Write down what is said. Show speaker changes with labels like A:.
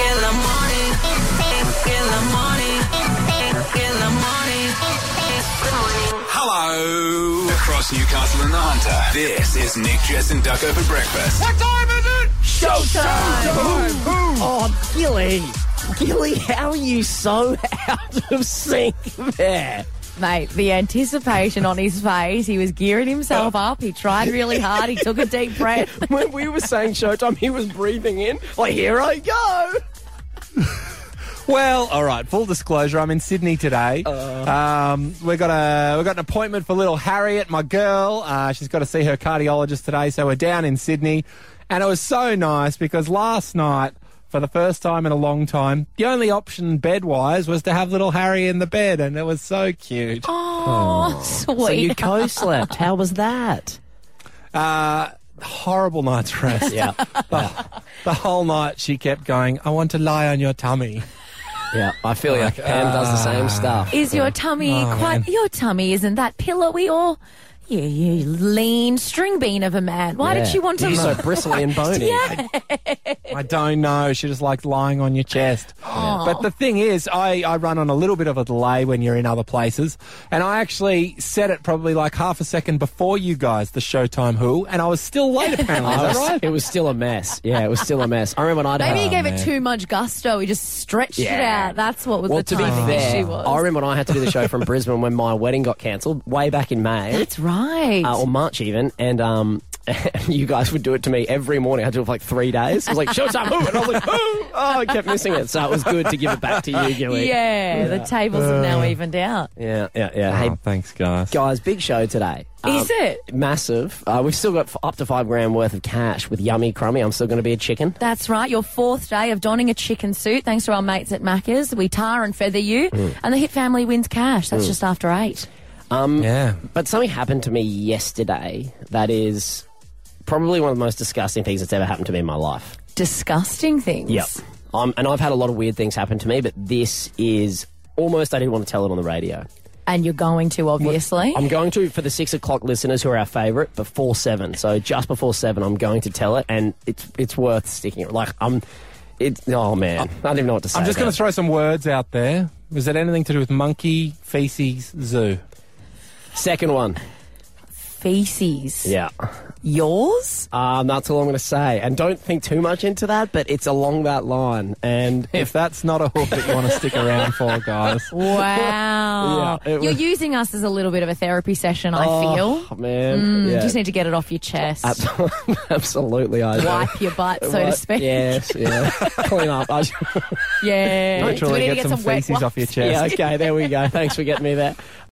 A: Hello. Across Newcastle and the Hunter, this is Nick, Jess and Ducko for breakfast.
B: What time is it?
C: Showtime! Oh, Gilly, how are you so out of sync there?
D: Mate, the anticipation on his face, he was gearing himself up. He tried really hard. He took a deep breath.
C: When we were saying showtime, he was breathing in. Like, here I go.
B: Well, all right, full disclosure, I'm in Sydney today. We got an appointment for little Harriet, my girl. She's got to see her cardiologist today, so we're down in Sydney. And it was so nice because last night, for the first time in a long time, the only option bed-wise was to have little Harry in the bed, and it was so cute.
D: Oh, sweet.
C: So you co-slept. How was that?
B: Horrible night's rest.
C: Yeah.
B: The whole night she kept going, I want to lie on your tummy.
C: Yeah, I feel like Pam does the same stuff.
D: Is your tummy your tummy isn't that pillowy or... You lean string bean of a man. Why did she want to...
C: You're so bristly and bony.
D: Yeah.
B: I don't know. She just likes lying on your chest.
D: Oh.
B: But the thing is, I run on a little bit of a delay when you're in other places. And I actually set it probably like half a second before you guys, the Showtime Who, and I was still late apparently. Is that right?
C: It was still a mess. Yeah, it was still a mess. I remember when
D: Maybe he gave it too much gusto. He just stretched it out. That's what was the
C: to be
D: timing
C: fair,
D: issue was.
C: I remember when I had to do the show from Brisbane when my wedding got cancelled way back in May.
D: That's right.
C: Or March even, and you guys would do it to me every morning. I had to do it for like 3 days. I was like, Showtime, who? And I was like, who? Oh, I kept missing it. So it was good to give it back to you, Gilly.
D: Yeah, the tables have now evened out.
C: Yeah.
B: Oh,
C: Hey,
B: thanks, guys.
C: guys, big show today.
D: Is it?
C: Massive. We've still got up to $5,000 worth of cash with Yummy Crummy. I'm still going to be a chicken.
D: That's right. Your fourth day of donning a chicken suit, thanks to our mates at Macca's. We tar and feather you, and the Hit family wins cash. That's just after 8.
B: Yeah.
C: But something happened to me yesterday that is probably one of the most disgusting things that's ever happened to me in my life.
D: Disgusting things.
C: Yep. And I've had a lot of weird things happen to me, but this is almost, I didn't want to tell it on the radio.
D: And you're going to, obviously.
C: I'm going to, for the 6 o'clock listeners who are our favourite, before 7. So just before 7, I'm going to tell it, and it's worth sticking. Like, oh man, I don't even know what to say.
B: I'm just going to throw some words out there. Was it anything to do with monkey, feces, zoo?
C: Second one.
D: Feces.
C: Yeah.
D: Yours?
C: That's all I'm going to say. And don't think too much into that, but it's along that line. And
B: If that's not a hook that you want to stick around for, guys.
D: Wow.
C: Yeah,
D: You're using us as a little bit of a therapy session, I feel.
C: Oh, man.
D: You just need to get it off your chest.
C: Absolutely, I do.
D: Wipe your butt, so to speak.
C: Yes, yeah. Clean up.
D: Yeah.
B: Literally
D: Do we need to
B: get some
D: wet
B: feces
D: wipes?
B: off your chest.
C: Yeah, okay, there we go. Thanks for getting me there.